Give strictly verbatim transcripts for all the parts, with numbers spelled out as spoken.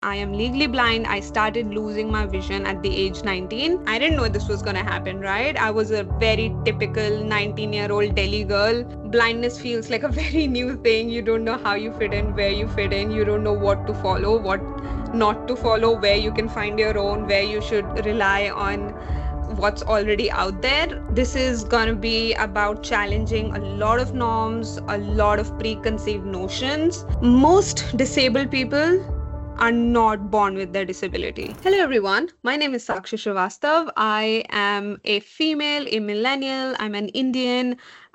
I am legally blind. I started losing my vision at the age nineteen. I didn't know this was going to happen, right? I was a very typical nineteen year old Delhi girl. Blindness feels like a very new thing. You don't know how you fit in, where you fit in. You don't know what to follow, what not to follow, where you can find your own, where you should rely on what's already out there. This is going to be about challenging a lot of norms, a lot of preconceived notions. Most disabled people are not born with their disability. Hello, everyone. My name is Sakshi Srivastav. I am a female, a millennial. I'm an Indian.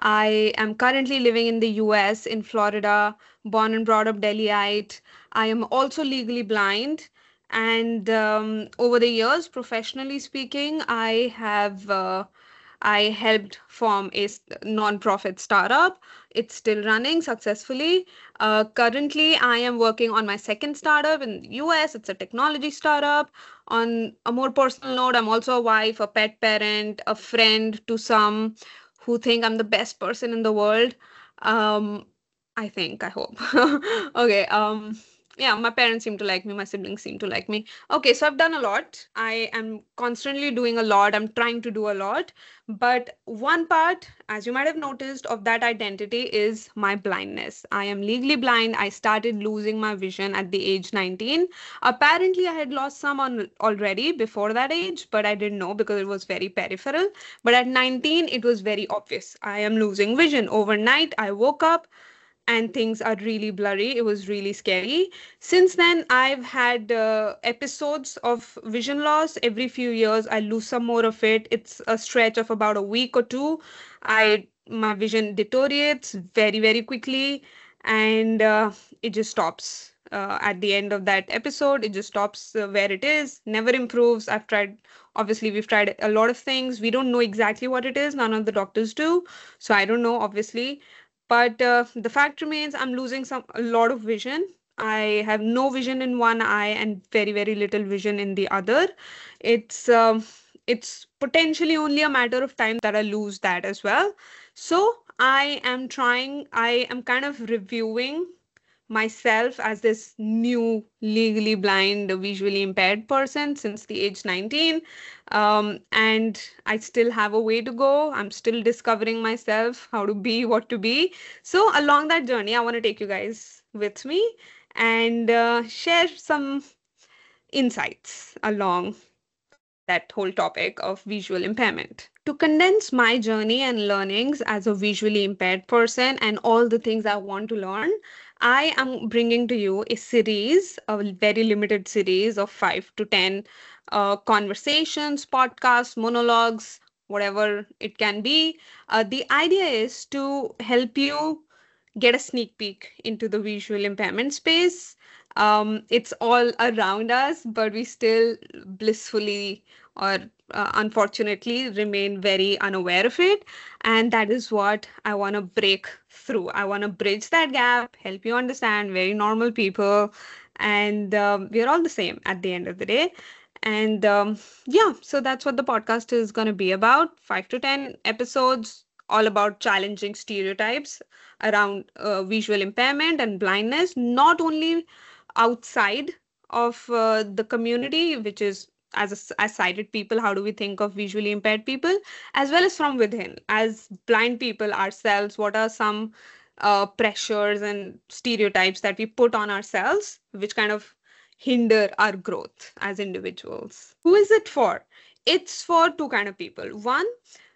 I am currently living in the U S, in Florida, born and brought up Delhiite. I am also legally blind. And um, over the years, professionally speaking, I have uh, I helped form a s- non-profit startup. It's still running successfully. Uh, currently, I am working on my second startup in the U S. It's a technology startup. On a more personal note, I'm also a wife, a pet parent, a friend to some who think I'm the best person in the world. Um, I think, I hope. Okay. Um, yeah, my parents seem to like me. My siblings seem to like me. Okay, so I've done a lot. I am constantly doing a lot. I'm trying to do a lot. But one part, as you might have noticed, of that identity is my blindness. I am legally blind. I started losing my vision at the age nineteen. Apparently, I had lost some on already before that age, but I didn't know because it was very peripheral. But at nineteen, it was very obvious. I am losing vision. Overnight, I woke up and things are really blurry. It was really scary. Since then, I've had uh, episodes of vision loss. Every few years, I lose some more of it. It's a stretch of about a week or two. I my vision deteriorates very, very quickly, and uh, it just stops. Uh, at the end of that episode, it just stops uh, where it is, never improves. I've tried, obviously, we've tried a lot of things. We don't know exactly what it is. None of the doctors do. So I don't know, obviously, but uh, the fact remains, I'm losing some a lot of vision. I have no vision in one eye and very, very little vision in the other. It's um, it's potentially only a matter of time that I lose that as well. So I am trying, I am kind of reviewing myself as this new legally blind, visually impaired person since the age nineteen. Um, and I still have a way to go. I'm still discovering myself, how to be, what to be. So, along that journey, I want to take you guys with me and uh, share some insights along that whole topic of visual impairment. To condense my journey and learnings as a visually impaired person and all the things I want to learn, I am bringing to you a series, a very limited series of five to ten uh, conversations, podcasts, monologues, whatever it can be. Uh, the idea is to help you get a sneak peek into the visual impairment space. Um, it's all around us, but we still blissfully or uh, unfortunately remain very unaware of it. And that is what I want to break through. I want to bridge that gap, help you understand very normal people. And um, we're all the same at the end of the day. And um, yeah, so that's what the podcast is going to be about, five to ten episodes, all about challenging stereotypes around uh, visual impairment and blindness, not only outside of uh, the community, which is as a, as sighted people, how do we think of visually impaired people, as well as from within, as blind people ourselves, what are some uh, pressures and stereotypes that we put on ourselves, which kind of hinder our growth as individuals. Who is it for? It's for two kind of people. One,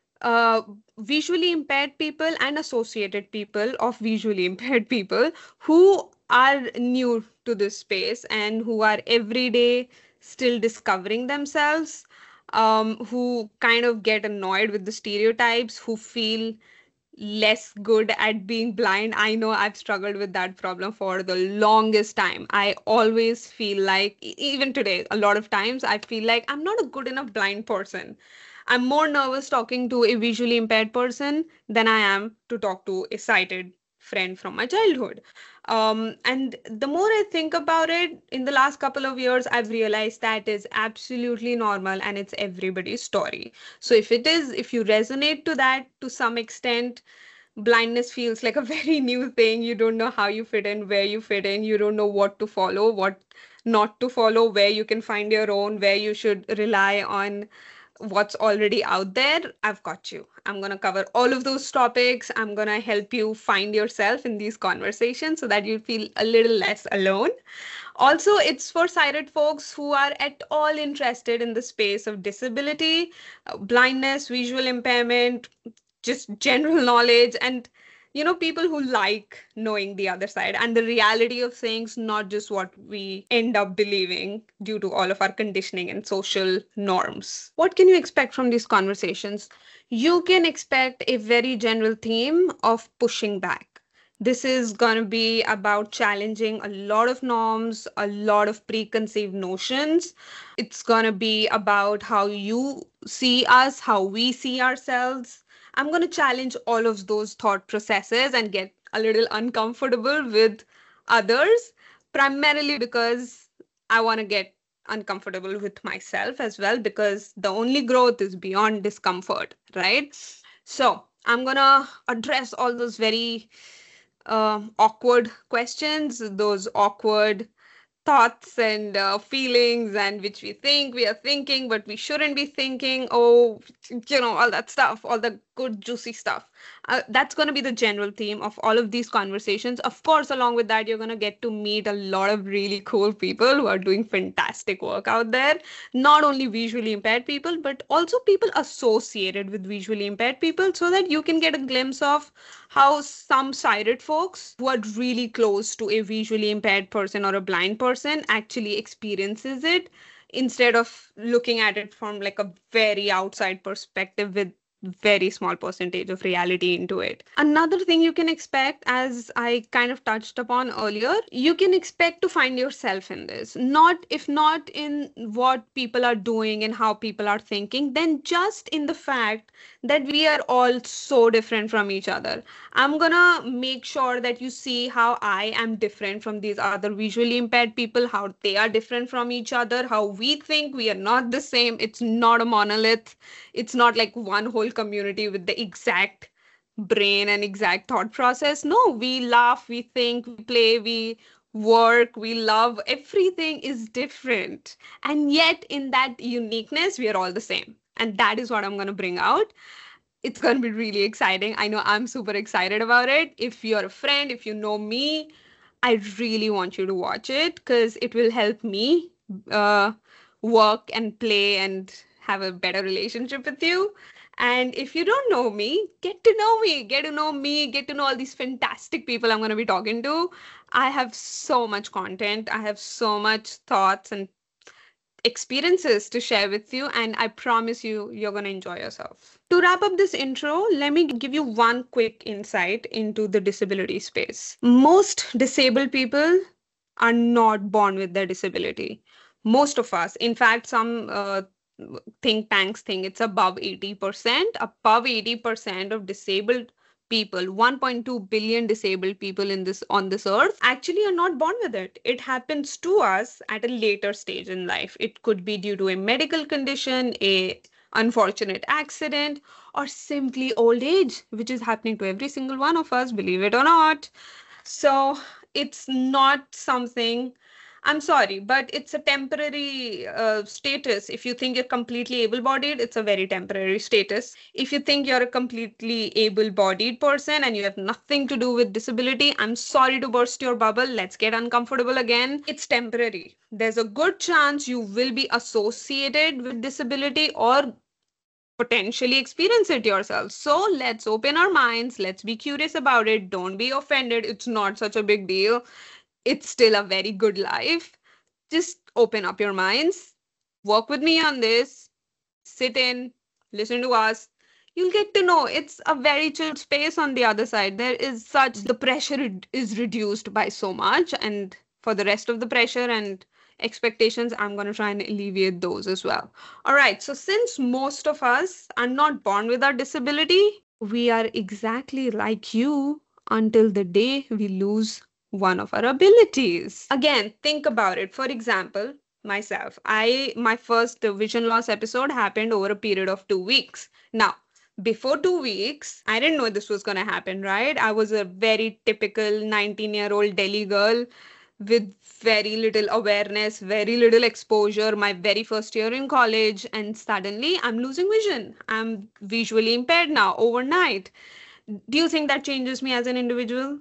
uh, visually impaired people and associated people of visually impaired people who are new to this space and who are every day still discovering themselves, um, who kind of get annoyed with the stereotypes, who feel less good at being blind. I know I've struggled with that problem for the longest time. I always feel like, e- even today, a lot of times, I feel like I'm not a good enough blind person. I'm more nervous talking to a visually impaired person than I am to talk to a sighted friend from my childhood. Um, and the more I think about it, in the last couple of years, I've realized that is absolutely normal and it's everybody's story. So if it is, if you resonate to that to some extent, blindness feels like a very new thing. You don't know how you fit in, where you fit in. You don't know what to follow, what not to follow, where you can find your own, where you should rely on what's already out there. I've got you. I'm going to cover all of those topics. I'm going to help you find yourself in these conversations so that you feel a little less alone. Also, it's for sighted folks who are at all interested in the space of disability, uh, blindness, visual impairment, just general knowledge, and you know, people who like knowing the other side and the reality of things, not just what we end up believing due to all of our conditioning and social norms. What can you expect from these conversations? You can expect a very general theme of pushing back. This is going to be about challenging a lot of norms, a lot of preconceived notions. It's going to be about how you see us, how we see ourselves. I'm going to challenge all of those thought processes and get a little uncomfortable with others, primarily because I want to get uncomfortable with myself as well, because the only growth is beyond discomfort, right? So I'm going to address all those very uh, awkward questions, those awkward thoughts and uh, feelings, and which we think we are thinking but we shouldn't be thinking. Oh, you know, all that stuff, all the good juicy stuff. Uh, that's going to be the general theme of all of these conversations. Of course, along with that, you're going to get to meet a lot of really cool people who are doing fantastic work out there. Not only visually impaired people, but also people associated with visually impaired people, so that you can get a glimpse of how some sighted folks who are really close to a visually impaired person or a blind person actually experiences it, instead of looking at it from like a very outside perspective with very small percentage of reality into it. Another thing you can expect, as I kind of touched upon earlier, you can expect to find yourself in this. Not, if not in what people are doing and how people are thinking, then just in the fact that we are all so different from each other. I'm gonna make sure that you see how I am different from these other visually impaired people, how they are different from each other, how we think we are not the same. It's not a monolith. It's not like one whole community with the exact brain and exact thought process. No, we laugh, we think, we play, we work, we love. Everything is different. And yet, in that uniqueness, we are all the same. And that is what I'm going to bring out. It's going to be really exciting. I know I'm super excited about it. If you're a friend, if you know me, I really want you to watch it, because it will help me uh, work and play and have a better relationship with you. And if you don't know me, get to know me, get to know me, get to know all these fantastic people I'm going to be talking to. I have so much content. I have so much thoughts and experiences to share with you, and I promise you, you're going to enjoy yourself. To wrap up this intro, let me give you one quick insight into the disability space. Most disabled people are not born with their disability. Most of us, in fact, some uh, think tanks think it's above eighty percent. Above eighty percent of disabled people, one point two billion disabled people in this on this earth, actually are not born with it. It happens to us at a later stage in life. It could be due to a medical condition, a unfortunate accident, or simply old age, which is happening to every single one of us, believe it or not. So it's not something, I'm sorry, but it's a temporary uh, status. If you think you're completely able-bodied, it's a very temporary status. If you think you're a completely able-bodied person and you have nothing to do with disability, I'm sorry to burst your bubble. Let's get uncomfortable again. It's temporary. There's a good chance you will be associated with disability or potentially experience it yourself. So let's open our minds. Let's be curious about it. Don't be offended. It's not such a big deal. It's still a very good life. Just open up your minds, work with me on this, sit in, listen to us. You'll get to know it's a very chill space on the other side. There is such, the pressure is reduced by so much. And for the rest of the pressure and expectations, I'm going to try and alleviate those as well. All right. So since most of us are not born with our disability, we are exactly like you until the day we lose one of our abilities. Again, think about it. For example, myself, I my first vision loss episode happened over a period of two weeks. Now, before two weeks, I didn't know this was going to happen, right? I was a very typical nineteen year old Delhi girl, with very little awareness, very little exposure, my very first year in college, and suddenly I'm losing vision. I'm visually impaired now overnight. Do you think that changes me as an individual?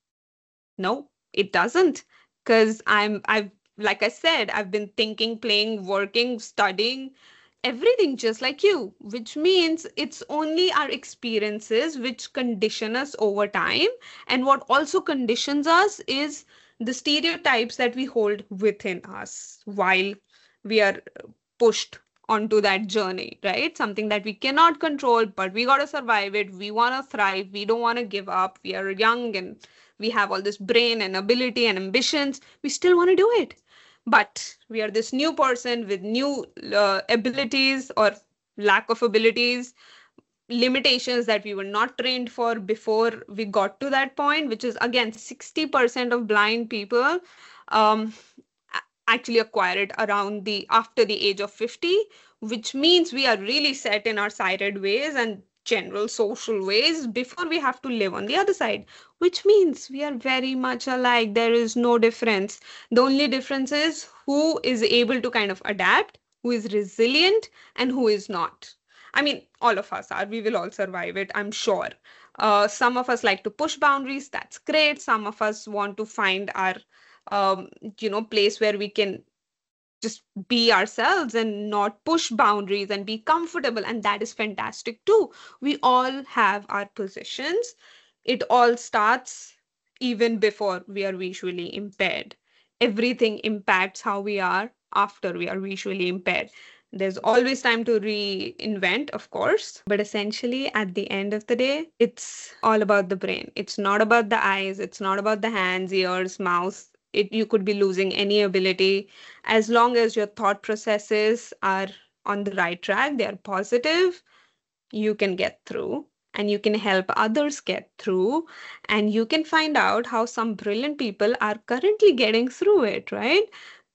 No, it doesn't. Because I'm, I've, like I said, I've been thinking, playing, working, studying, everything just like you, which means it's only our experiences which condition us over time. And what also conditions us is the stereotypes that we hold within us while we are pushed onto that journey, right? Something that we cannot control, but we got to survive it. We want to thrive. We don't want to give up. We are young and we have all this brain and ability and ambitions. We still want to do it. But we are this new person with new uh, abilities or lack of abilities, limitations that we were not trained for before we got to that point, which is again sixty percent of blind people um, actually acquire it around the after the age of fifty, which means we are really set in our sighted ways and general social ways before we have to live on the other side, which means we are very much alike. There is no difference. The only difference is who is able to kind of adapt, who is resilient, and who is not. I mean, all of us are. We will all survive it, I'm sure. Uh, some of us like to push boundaries. That's great. Some of us want to find our um, you know, place where we can just be ourselves and not push boundaries and be comfortable. And that is fantastic too. We all have our positions. It all starts even before we are visually impaired. Everything impacts how we are after we are visually impaired. There's always time to reinvent, of course, but essentially at the end of the day, it's all about the brain. It's not about the eyes, it's not about the hands, ears, mouth. It, you could be losing any ability. As long as your thought processes are on the right track, they are positive, you can get through and you can help others get through, and you can find out how some brilliant people are currently getting through it, right?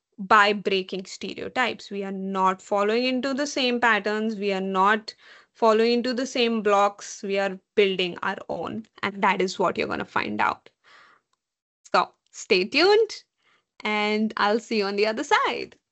By breaking stereotypes. We are not following into the same patterns. We are not following into the same blocks. We are building our own. And that is what you're going to find out. So stay tuned and I'll see you on the other side.